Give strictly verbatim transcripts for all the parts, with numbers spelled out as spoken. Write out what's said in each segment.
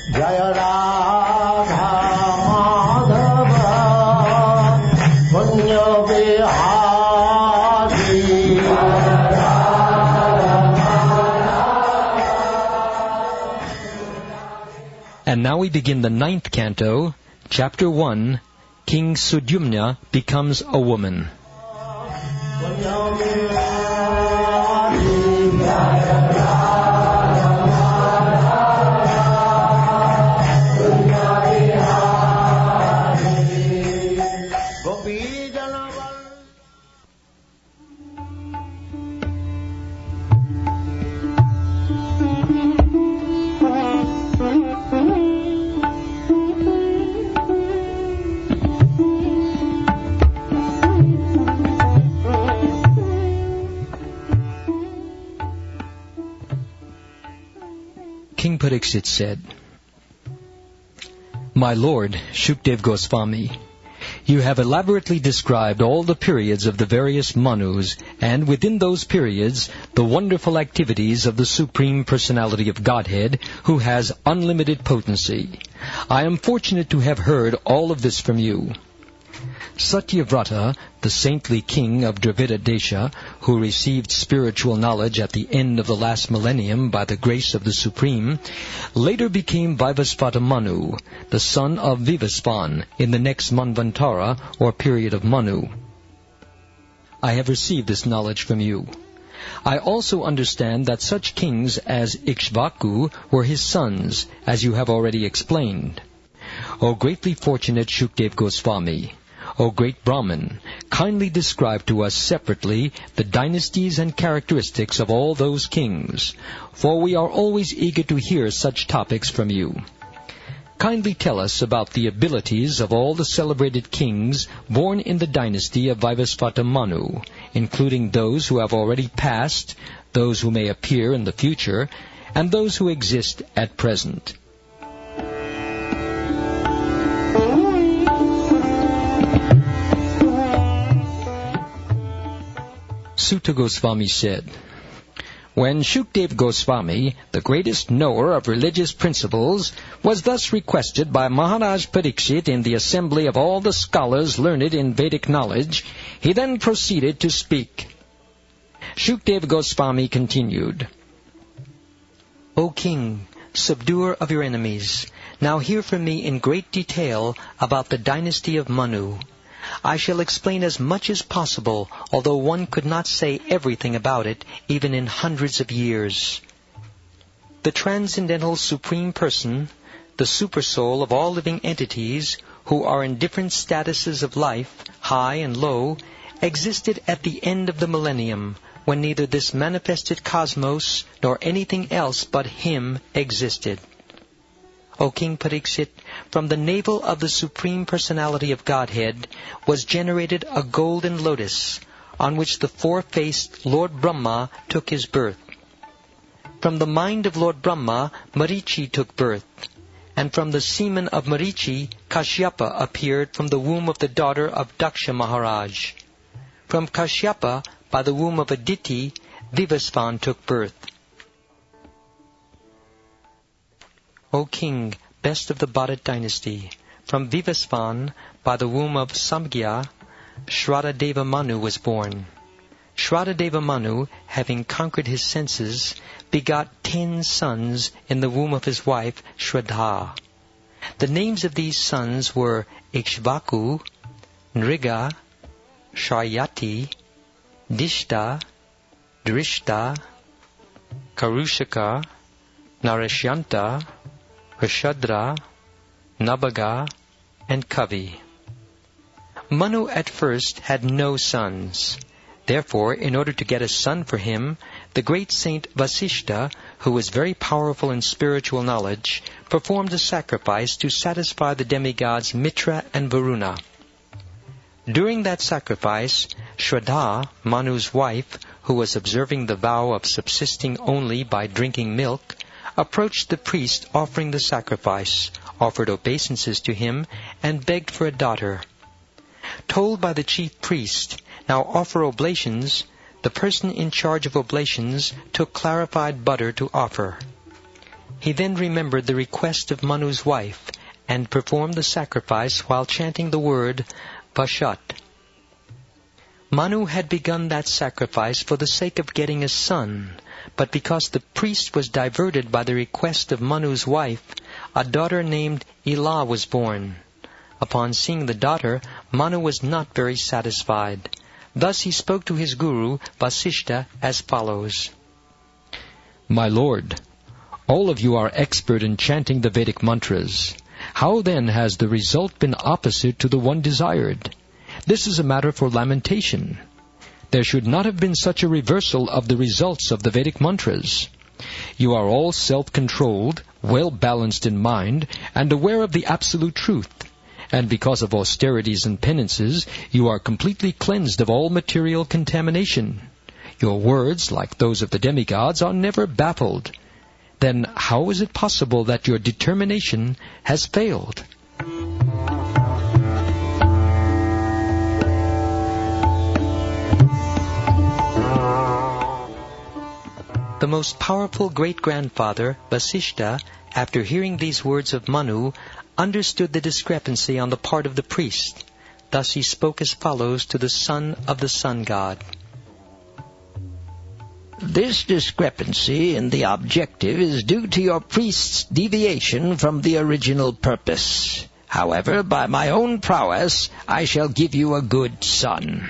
Jaya Radha Madhava Punya Vihari. And now we begin the ninth canto, chapter one, King Sudyumna becomes a woman. King Pariksit said, My lord, Shukdev Goswami, you have elaborately described all the periods of the various Manus, and within those periods, the wonderful activities of the Supreme Personality of Godhead, who has unlimited potency. I am fortunate to have heard all of this from you. Satyavrata, the saintly king of Dravida Desha, who received spiritual knowledge at the end of the last millennium by the grace of the Supreme, later became Vaivasvata Manu, the son of Vivasvan, in the next Manvantara, or period of Manu. I have received this knowledge from you. I also understand that such kings as Ikshvaku were his sons, as you have already explained. O greatly fortunate Shukdev Goswami, O great Brahmin, kindly describe to us separately the dynasties and characteristics of all those kings, for we are always eager to hear such topics from you. Kindly tell us about the abilities of all the celebrated kings born in the dynasty of Vaivasvata Manu, including those who have already passed, those who may appear in the future, and those who exist at present. Sutta Goswami said, When Shukdev Goswami, the greatest knower of religious principles, was thus requested by Maharaj Pariksit in the assembly of all the scholars learned in Vedic knowledge, he then proceeded to speak. Shukdev Goswami continued, O king, subduer of your enemies, now hear from me in great detail about the dynasty of Manu. I shall explain as much as possible, although one could not say everything about it, even in hundreds of years. The transcendental Supreme Person, the Supersoul of all living entities, who are in different statuses of life, high and low, existed at the end of the millennium, when neither this manifested cosmos nor anything else but Him existed. O King Pariksit, from the navel of the Supreme Personality of Godhead was generated a golden lotus, on which the four-faced Lord Brahma took his birth. From the mind of Lord Brahma, Marichi took birth, and from the semen of Marichi, Kashyapa appeared from the womb of the daughter of Daksha Maharaj. From Kashyapa, by the womb of Aditi, Vivasvan took birth. O king, best of the Bharat dynasty, from Vivasvan, by the womb of Samgya, Shradadeva Manu was born. Shradadeva Manu, having conquered his senses, begot ten sons in the womb of his wife Shraddha. The names of these sons were Ikshvaku, Nriga, Sharyati, Dishta, Drishta, Karushaka, Narashyanta, Rashadra, Nabaga, and Kavi. Manu at first had no sons. Therefore, in order to get a son for him, the great saint Vasishta, who was very powerful in spiritual knowledge, performed a sacrifice to satisfy the demigods Mitra and Varuna. During that sacrifice, Shraddha, Manu's wife, who was observing the vow of subsisting only by drinking milk, approached the priest offering the sacrifice, offered obeisances to him, and begged for a daughter. Told by the chief priest, "Now offer oblations," the person in charge of oblations took clarified butter to offer. He then remembered the request of Manu's wife and performed the sacrifice while chanting the word Vashat. Manu had begun that sacrifice for the sake of getting a son, but because the priest was diverted by the request of Manu's wife, a daughter named Ila was born. Upon seeing the daughter, Manu was not very satisfied. Thus he spoke to his guru, Vasishta, as follows. My lord, all of you are expert in chanting the Vedic mantras. How then has the result been opposite to the one desired? This is a matter for lamentation. There should not have been such a reversal of the results of the Vedic mantras. You are all self-controlled, well-balanced in mind, and aware of the absolute truth. And because of austerities and penances, you are completely cleansed of all material contamination. Your words, like those of the demigods, are never baffled. Then how is it possible that your determination has failed? The most powerful great-grandfather, Vasishta, after hearing these words of Manu, understood the discrepancy on the part of the priest. Thus he spoke as follows to the son of the sun god. This discrepancy in the objective is due to your priest's deviation from the original purpose. However, by my own prowess, I shall give you a good son.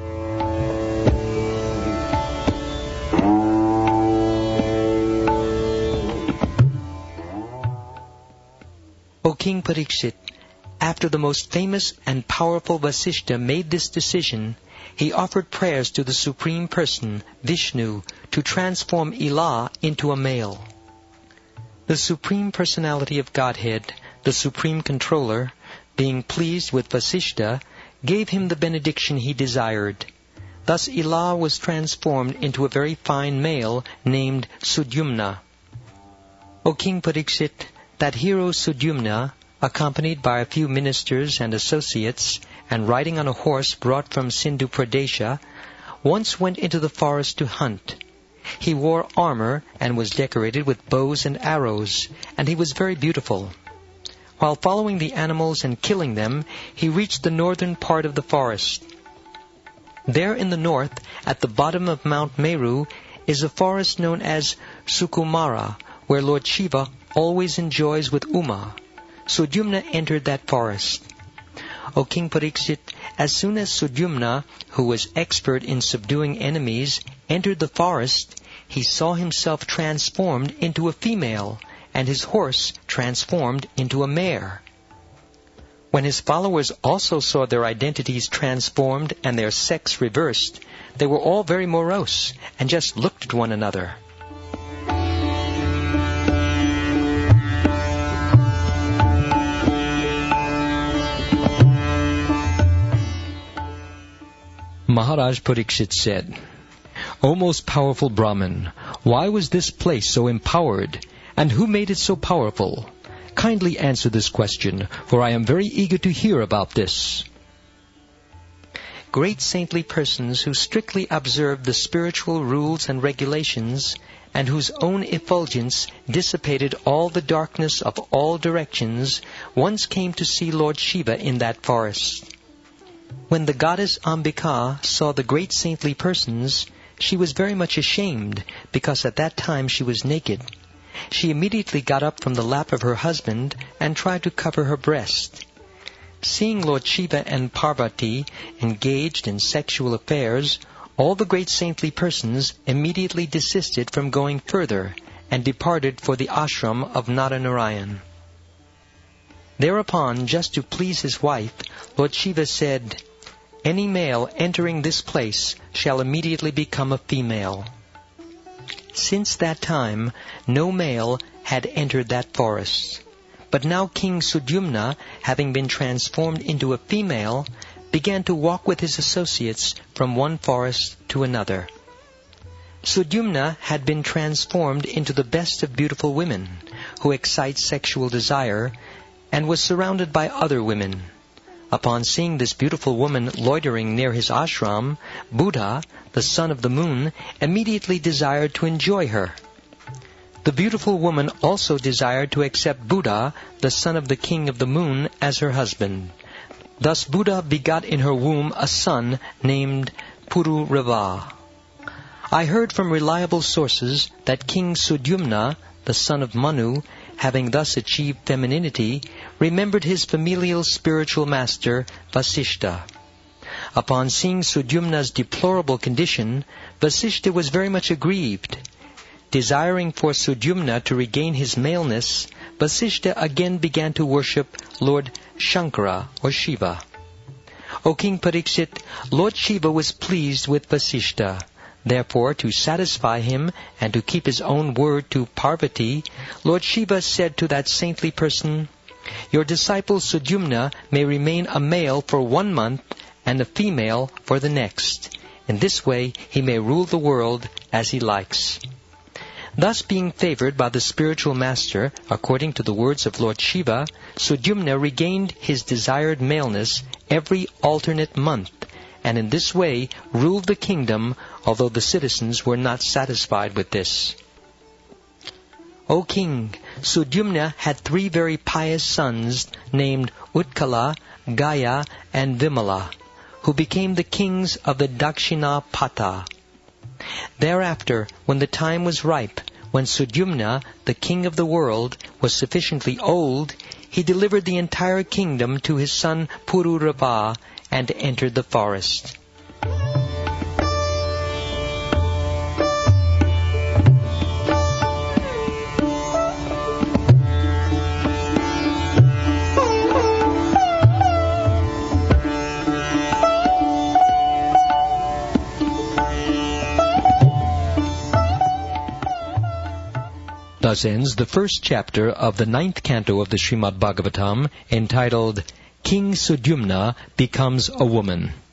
O King Parikshit, after the most famous and powerful Vasishta made this decision, he offered prayers to the Supreme Person, Vishnu, to transform Ila into a male. The Supreme Personality of Godhead, the Supreme Controller, being pleased with Vasishta, gave him the benediction he desired. Thus Ila was transformed into a very fine male named Sudyumna. O King Parikshit, that hero Sudyumna, accompanied by a few ministers and associates, and riding on a horse brought from Sindhu Pradesha, once went into the forest to hunt. He wore armor and was decorated with bows and arrows, and he was very beautiful. While following the animals and killing them, he reached the northern part of the forest. There in the north, at the bottom of Mount Meru, is a forest known as Sukumara, where Lord Shiva always enjoys with Uma. Sudyumna entered that forest. O King Parikshit, as soon as Sudyumna, who was expert in subduing enemies, entered the forest, he saw himself transformed into a female, and his horse transformed into a mare. When his followers also saw their identities transformed and their sex reversed, they were all very morose and just looked at one another. Maharaj Parikshit said, O most powerful Brahmin, why was this place so empowered, and who made it so powerful? Kindly answer this question, for I am very eager to hear about this. Great saintly persons who strictly observed the spiritual rules and regulations, and whose own effulgence dissipated all the darkness of all directions, once came to see Lord Shiva in that forest. When the goddess Ambika saw the great saintly persons, she was very much ashamed, because at that time she was naked. She immediately got up from the lap of her husband and tried to cover her breast. Seeing Lord Shiva and Parvati engaged in sexual affairs, all the great saintly persons immediately desisted from going further and departed for the ashram of Naranarayan. Thereupon, just to please his wife, Lord Shiva said, Any male entering this place shall immediately become a female. Since that time, no male had entered that forest. But now King Sudyumna, having been transformed into a female, began to walk with his associates from one forest to another. Sudyumna had been transformed into the best of beautiful women, who excite sexual desire, and was surrounded by other women. Upon seeing this beautiful woman loitering near his ashram, Buddha, the son of the moon, immediately desired to enjoy her. The beautiful woman also desired to accept Buddha, the son of the king of the moon, as her husband. Thus Buddha begot in her womb a son named Pururava. I heard from reliable sources that King Sudyumna, the son of Manu, having thus achieved femininity, remembered his familial spiritual master, Vasishta. Upon seeing Sudyumna's deplorable condition, Vasishta was very much aggrieved. Desiring for Sudyumna to regain his maleness, Vasishta again began to worship Lord Shankara or Shiva. O King Pariksit, Lord Shiva was pleased with Vasishta. Therefore, to satisfy him and to keep his own word to Parvati, Lord Shiva said to that saintly person, "Your disciple Sudyumna may remain a male for one month and a female for the next. In this way he may rule the world as he likes." Thus being favored by the spiritual master, according to the words of Lord Shiva, Sudyumna regained his desired maleness every alternate month, and in this way ruled the kingdom, although the citizens were not satisfied with this. O King, Sudyumna had three very pious sons named Utkala, Gaya, and Vimala, who became the kings of the Dakshinapata. Thereafter, when the time was ripe, when Sudyumna, the king of the world, was sufficiently old, he delivered the entire kingdom to his son Pururava and entered the forest. Thus ends the first chapter of the ninth canto of the Srimad Bhagavatam, entitled King Sudyumna Becomes a Woman.